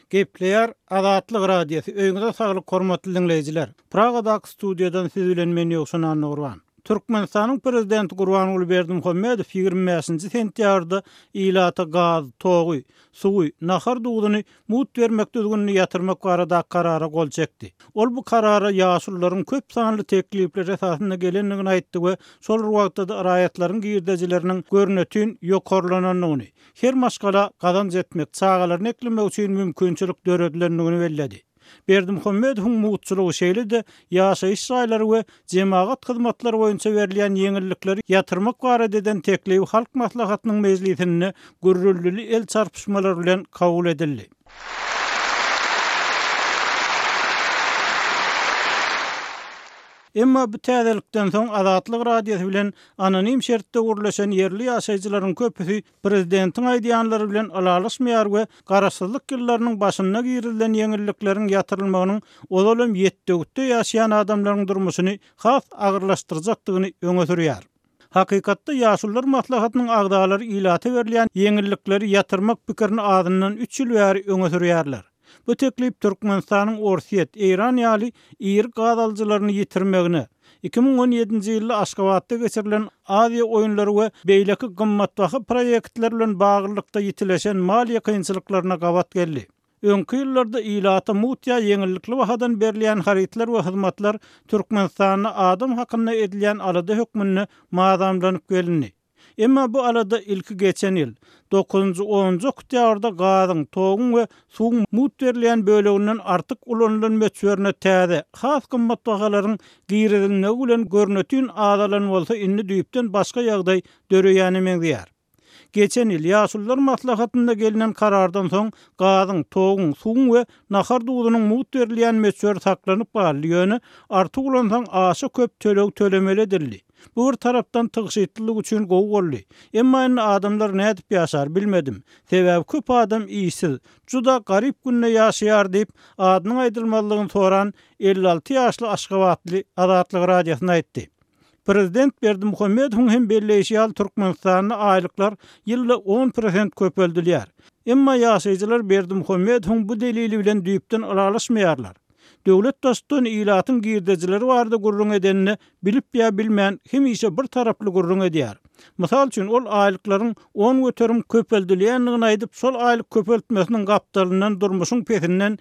Gepleýär Azatlyk radiosu. Öňüňizde saglyk hormatly dinleýijiler. Pragadaky studiýadan siz bilen men ýoksan Nurwan. Türkmenistanyň prezidenti Gurbanuly Berdimuhammedow 25-nji sentýarda ilata gaz, togy, suwy, nahar dugduny mut bermekde düzgünni ýatyrmak barada karara gol çekdi. Ol bu karara ýaşullaryň köp sanly teklipleri esasynda gelenligini aýtdy we şol wagtda raýatlaryň girdejileriniň görnetin ýokarlananyny, her maşgala gazanç etmek, çağalaryny eklemek üçin mümkinçilik döredilendigini belledi. Berdimuhammedowyň mutçylygy şeýle-de ýaşaýyş şaýlary we jemaat hyzmatlary boýunça berilýän ýeňillikleri ýatyrmak barada eden teklibi halk maslahatynyň mejlisinde gürrüllüli el çarpışmalary bilen kabul edildi. Emma bu täzelikden soň Azatlyk radiosu bilen anonim şertde gurulşan yerli ýaşaýjylaryň köpüsi prezidentiň aýdýanlary bilen alalaşmaýar we garaşsyzlyk ýyllarynyň başyna girilen ýeňillikleriň ýatyrylmagynyň olalym ýetdegitde ýaşaýan adamlaryň durmuşyny has agyrlaşdyrjakdygyny öňe sürýär. Hakykatda ýaşullar maslahatynyň agdalary ilata berilýän ýeňillikleri ýatyrmak pikirini adyndan 3 ýyl bäri öňe sürýärler. Bu teklip Türkmenistanyň Orsiýet, Eýran ýaly ýer gazalçylaryny ýitirmegine, 2017-nji ýylda Aşgabatda geçirilen Aziýa oýunlary we beýleki gymmatbaha proýektler bilen baglykda ýitileşen maliýe kynçylyklaryna gabat geldi. Öňkü ýyllarda ilata mutya ýeňillikli bahadan berilýän haritler we hyzmatlar Türkmenistanyň adam hakyna edilýän alada hökmüni mazamlanyp geldi. Emma bu alada ilki geçen ýyl 9-10 oktýabrda gazyň, togyň we suwuň mut berilýän böleginden artyk ulanylan möçberine täze has gymmat bagalaryň giýrilmegi bilen görnetin adalan bolsa inni düýpden başga ýagdaý döreýäni meňdýär. Geçen ýyl ýaşullar maslahatynda gelinen karardan soň gazyň, togyň, suwuň we nahar dugdunyň mut berilýän möçber saklanyp galýany artyk ulansaň aşy köp töleg tölemeli edildi. Bu bir tarapdan tygşytlyk üçin gowy boldy. Emma indi adamlar nädip ýaşar bilmedim. Sebäbi köp adam iýsiz, juda garyp günne ýaşaýar diýip adynyň aýdylmalygyny soran 56 ýaşly Aşgabatly Azatlyk radiosyna aýtdy. Prezident Berdimuhammedow hem belleşýär Türkmenistanyň aýlyklar ýylda 10% köpeldilýär. Emma ýaşaýjylar Berdimuhammedow bu delili bilen düýpden alalaşmaýarlar. Döwlet dostun ilatyň girdejileri barada gurrun edenini bilip ýa bilmän hemişe bir taraply gurrun edýär. Mysal üçin ol aýlyklaryň 10 göterim köpeldilýänligini aýdyp şol aýlyk köpeltmesiniň gapdalyndan durmuşyň pesinden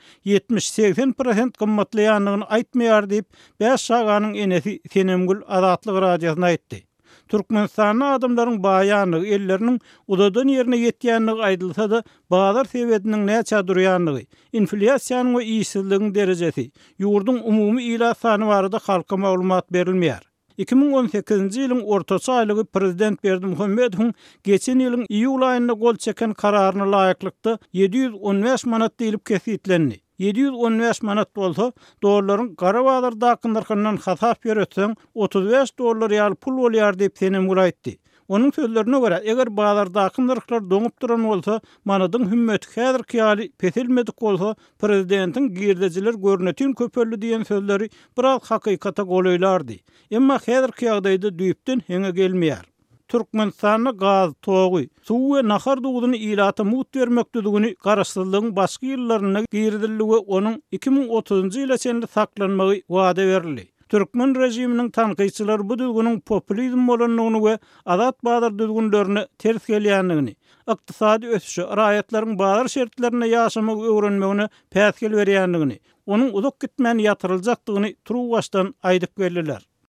70-80% gymmatlýanlygyny aýtmaýar diýip bäş şaganyň enesi Senemgül Azatlyk radiosyna aýtdy. Türkmenistanyň adamlaryň baýanyny, elleriniň udadan ýerine ýetýänligi aýdylsa-da, bazar sebädiniň näçe durýanlygy, inflasiýanyň we işsizligiň derejesi, ýurdun umumy ila sany barada halka maglumat berilmeýär. 2018-nji ýylyň ortaçy aýlygy prezident Berdimuhammedow geçen ýylyň iýul aýynda gol çeken kararyna laýyklykda 715 manat diýilip kesitlendi. 715 manat bolsa, dollaryň gara bazardaky narhyndan hasap beretsem, $35 ýaly pul bolýar diýip Senemgül aýtdy. Onun sözlerine göre eger bazardaky narhlar doňup duran bolsa, manadyň hümmeti häzirki ýaly pesilmedik bolsa, prezidentiň girdejiler görnetin köpelli diýen sözleri biraz hakykata goýlardy. Emma häzirki ýagdaýda düýpden heňe gelmeýär. Türkmenistanyň gaz, togy, suw we nahar dugduny ilata mut bermekdigini garaşsyzlygyň başga ýyllaryna girdildi we onuň 2030-njy ýyla çenli saklanmagy wada berildi. Türkmen rejiminiň tanqyçylary bu düzgünüň populizm bolanlygyny we azat bazar düzgünlerini ters gelýänligini, ykdysady ösüşi, raýatlaryň bazar şertlerine ýaşamak öwrenmegine päsgel berýänligini, onuň uzak gitmän ýatyryljakdygyny turuw başdan aýdyp geldiler.